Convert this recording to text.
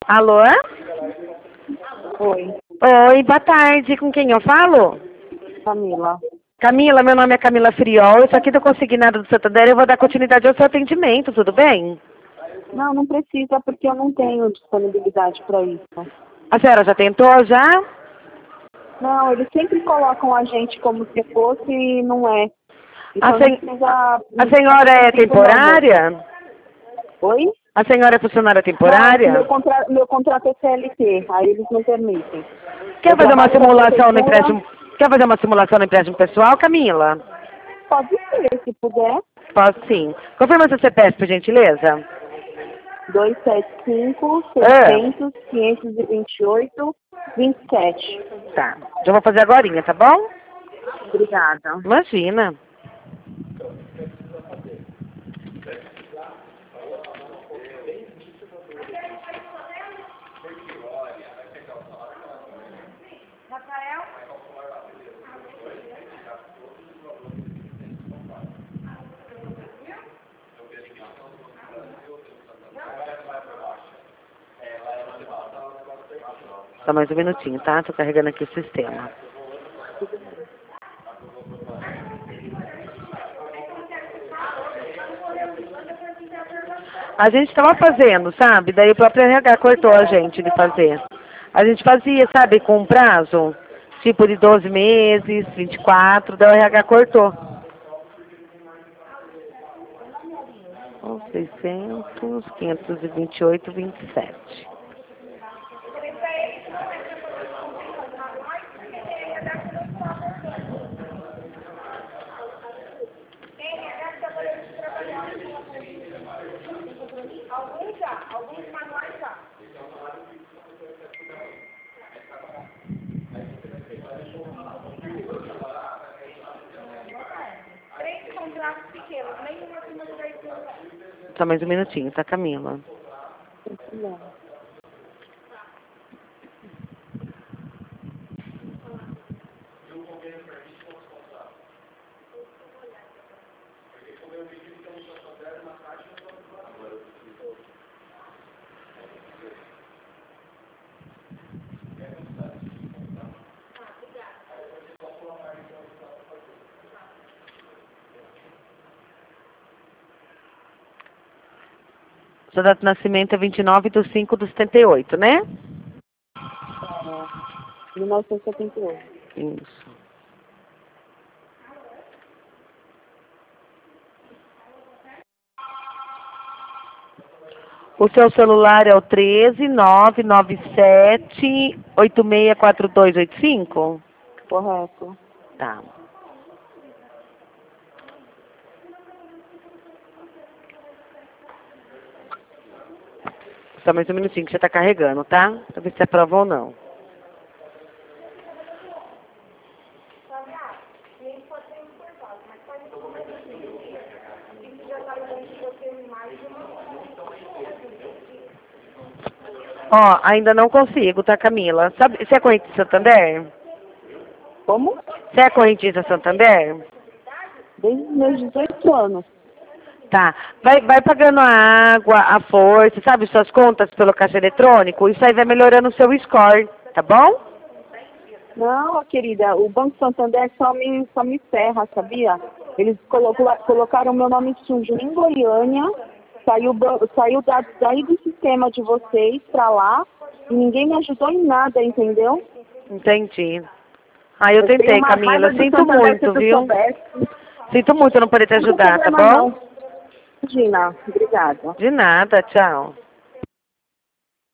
Alô? Oi, Oi, boa tarde. Com quem eu falo? Camila. Camila, meu nome é Camila Friol. Eu sou aqui do Consignado do Santander. Eu vou dar continuidade ao seu atendimento, tudo bem? Não, não precisa porque eu não tenho disponibilidade para isso. A senhora já tentou, já? Não, eles sempre colocam a gente como se fosse e não é. A, Então não sen... precisa. a senhora é Não, moça. temporária? Oi? A senhora é funcionária Não, que temporária? meu contrato é CLT, aí eles não permitem. Quer Eu fazer uma trabalho na simulação no prefeitura, empréstimo? Quer fazer uma simulação no empréstimo pessoal, Camila? pode ser, se puder. Posso sim. Confirma seu CPF, por gentileza. 275 Ah, 600 528 27. tá. Já vou fazer agorinha, tá bom? Obrigada. Imagina. Só mais um minutinho, tá? Tô carregando aqui o sistema. A gente estava fazendo, sabe? Daí o próprio RH cortou a gente de fazer. A gente fazia, sabe, com um prazo, tipo de 12 meses, 24, daí o RH cortou. 600, 528, 27. Só mais um minutinho, tá, Camila? Sua data de nascimento é 29/5/78, né? 1978. Isso. O seu celular é o 13 997 864285? Correto. Tá. Só mais um minutinho que você tá carregando, tá? Pra ver se aprova ou não. Ó, ainda não consigo, tá, Camila? Sabe, você é correntista Santander? Como? Você é correntista Santander? Desde os meus 18 anos. Tá. Vai pagando a água, a força, sabe, suas contas pelo caixa eletrônico. Isso aí vai melhorando o seu score, tá bom? Não, querida, o Banco Santander só me ferra, sabia? Eles colocaram meu nome sujo em Goiânia, saiu daí do sistema de vocês pra lá e ninguém me ajudou em nada, entendeu? Entendi. Ah, eu Eu tenho tentei, uma Camila. raiva do Sinto Santander, se muito, tu viu? soubesse. Sinto muito não poder te Não tem ajudar, tá problema bom? não. Imagina, obrigada. De nada, tchau.